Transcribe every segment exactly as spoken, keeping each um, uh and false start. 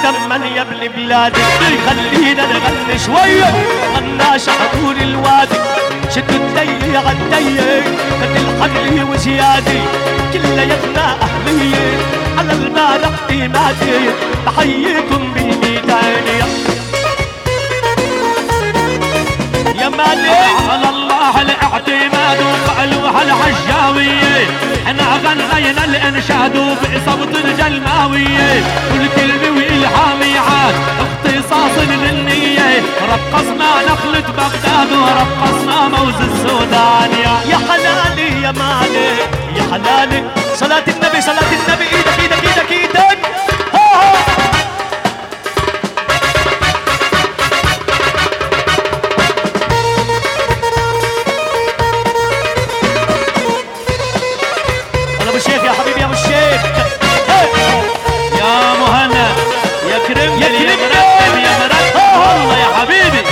دما يا ابن بلادي خلينا نغني شوية غنى شحطول الوادي شدوا الدي غدي كد الحمل وزيادي كليتنا أهلية على البارح إيماتي بحييكم بالميدان يا مالي على الله الاعتماد وفعلوها العجاوية احنا غنينا الانشاد بصوت الجلماوية والكلمة والهامي عاد اختصاص للنية رقصنا نخلة بغداد ورقصنا موز السودان يا يا حلالي يا مالي يا حلالي صلاة النبي صلاة النبي ايدك ايدك ايدك ايدك ها ها ابو الشيخ يا حبيبي يا ابو الشيخ يا مهند يا كريم يا مرتب يا مرتب والله يا حبيبي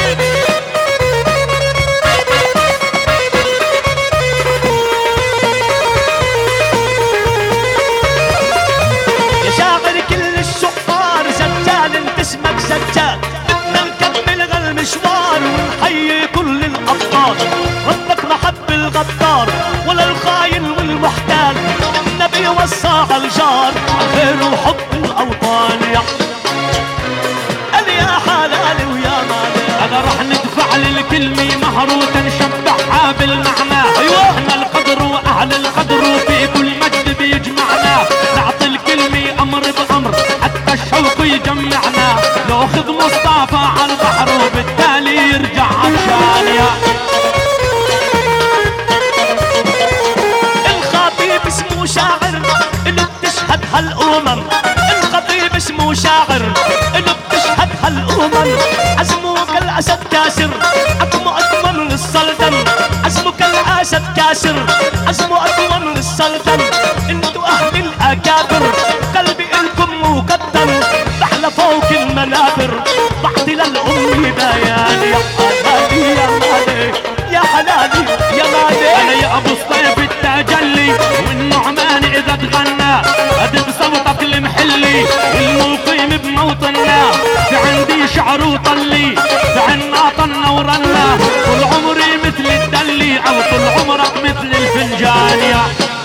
يا شاعر كل الشعار زجال انت اسمك زجال بدنا نكمل غالمشوار ونحيي كل الابطال ربك ما حب الغدار ولا الخاين والمحتال النبي وصى على الجار عالخير وحب الاوطان يا قال يا حلالي ويا مالي انا رح ندفع للكلمة مهروتا نشبعها بالمعنى ايوه احنا القدر واهل القدر وفي كل مجد بيجمعنا نعطي الكلمة امر بامر حتى الشوق يجمعنا ناخذ مصطفى على البحر وبالتالي يرجع عطشان يا الخطيب اسمه شاعر اللي بتشهد هالامم الخطيب اسمه شاعر اللي بتشهد هالامم عزمه كالاسد كاسر عزمه اكمل للسلطن عزمه كالاسد كاسر عزمه اكمل للسلطن انتو اهل الاكابر قلبي الكم مقدر بحلى فوق المنابر بعطي للام بيان يا حلالي يا مالي يا حلالي يا مالي انا يا ابو الصيف التجلي والنعمان اذا تغنى ادب صوتك المحلي المقيم بموطننا في عندي شعر وطلي في عنا طنا ورنا طول عمري مثل الدلي او طول عمرك مثل الفنجان يا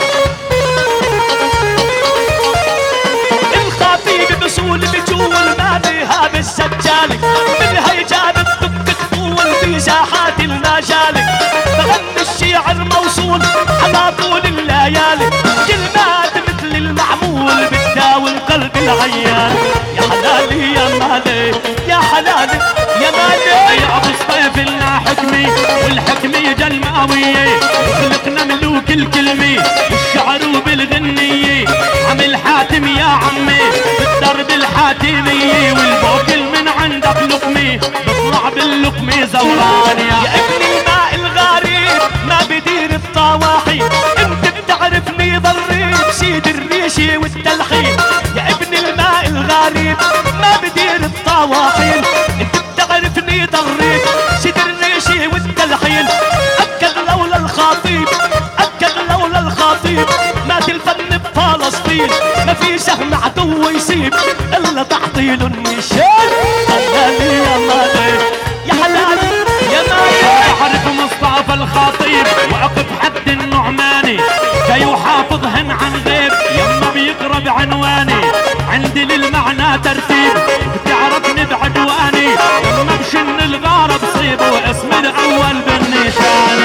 الخطيب بصول بجول ما بيها بالسجالي من هيجان الدك تطول في ساحات المجالي بغني الشيعر موصول على طول الليالي كلمات مثل المعمول بتداوي القلب العيان يا حلالي يا مالي يا حلالي يا مالي يا ابو الصيف لنا حكمي والحكمة جلماوية خلقنا ملوك الكلمة بالشعر وبالغنية عمل حاتم يا عمي بالدرب الحاتمية والبوكل من عندك لقمي بطلع باللقمة زوران يا ابن الماء الغريب ما بدير الطواحي انت بتعرفني ضريب سيد الريشي والتلحين يا ابن الماء الغريب ما بدير الطواحين انت بتعرفني ضريب سيد الريشي والتلحين اكد لولا الخطيب اكد لولا الخطيب مات الفن بفلسطين ما في سهم عدو يسيب الا تعطيله النشان حلالي يا مالي يا حلالي يا مالي اعرف مصطفى الخطيب واقف حد النعماني جاي وحافظهن عن غيب يما بيقرب عنواني عندي للمعنى ترتيب بتعرفني بعدواني يما بشن الغارة بصيب واسم الاول بالنشان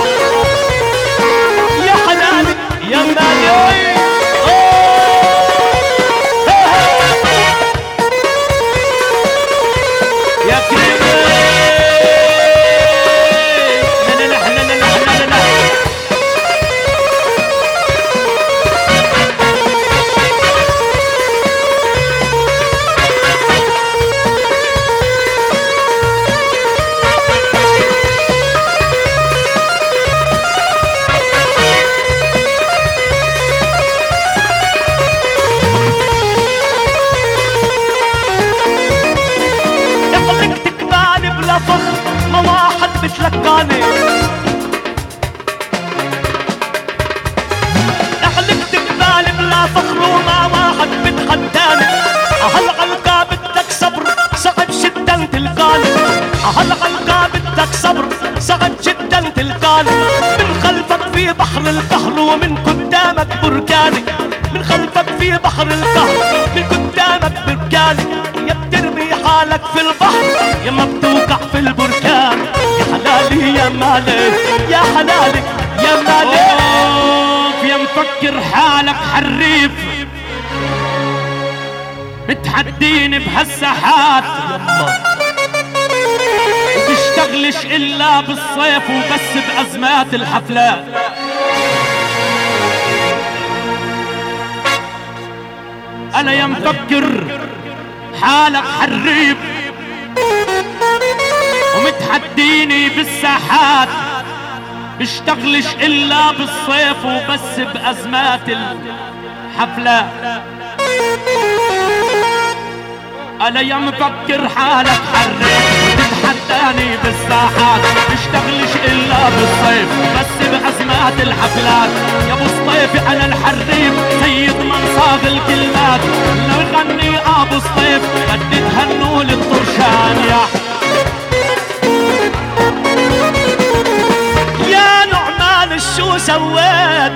يا حلالي يا مالي يا كريم بحر القهر من قدامك بركان، يا بترمي حالك في البحر يا ما بتوقع في البركان. يا حلالي يا مالك يا حلالي يا مالك. اوف يا مفكر حالك حريف بتحديني بهالساحات، وبشتغلش الا بالصيف وبس بازمات الحفلات. انا يا مفكر حالك حريف ومتحديني بالساحات، بشتغلش الا بالصيف وبس بازمات الحفلات. انا يا مفكر حالك حريف وتتحداني بالساحات، بشتغلش الا بالصيف بس بازمات الحفلات. يا ابو صيف انا الحريف سيد من صاغ الكلمات، لو يغني ابو صيف بدي تهنوا للطرشان. يا يا نعمان شو سويت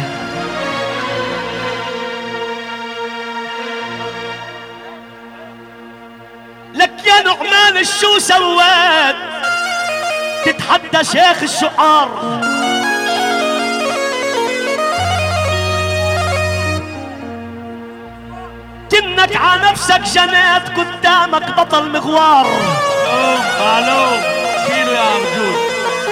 لك؟ يا نعمان شو سويت تتحدى شيخ الشعار؟ كنك على نفسك جنيت قدامك بطل مغوار. معلوم شيلوا يا مرجول.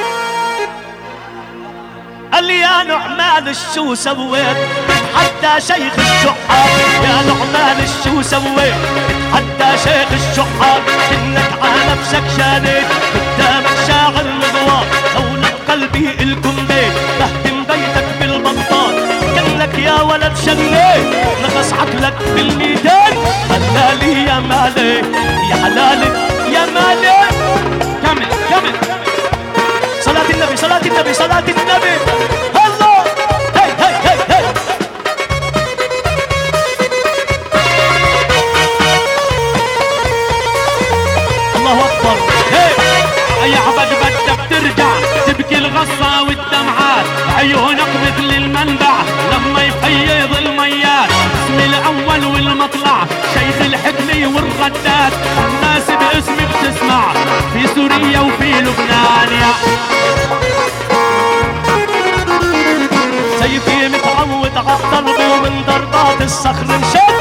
قال يا نعمان شو سويت حتى شيخ الشعار؟ يا نعمان شو سويت حتى شيخ الشعار؟ انك على نفسك شانيت قدامك شاعر مغوار. لولا قلبي الكم بيت بهدم بيتك بالبطال. كنك يا ولد شنيت نغص عقلك بالميدان. حلالي يا مالك يا حلالي يا مالك. كمل كمل. صلاة النبي صلاة النبي صلاة النبي. الله هي هي هي هي. الله أكبر. هي يا عبد بدك ترجع تبكي الغصة والدمعات، عيونك مثل المنبع لما يفيض الميات. اسمي الأول والمطلع شيخ الحكمة والردات، الناس باسمي بتسمع في سوريا وفي لبنان. يا سيفي متعود عالضرب ومن ضربات الصخر انشد.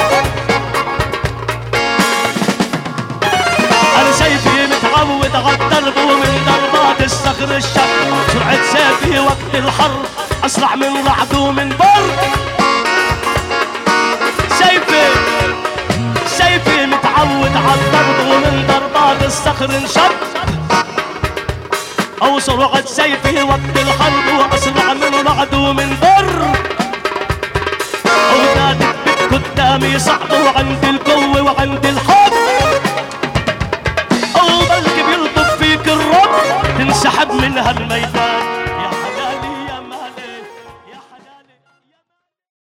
أنا سيفي متعود عالضرب ومن ضربات الصخر الشد. سرعة سيفي وقت الحرب أسرع من رعد ومن برد. سيفي سيفي متعود عالضرب ومن ضربات الصخر انشد. أو سرعة سيفي وقت الحرب وأسرع من رعد ومن بر. أولادك قدامي صعب وعندي القوة وعندي الحب. أو بلقي بيلطف فيك الرب تنسحب من هالميدان.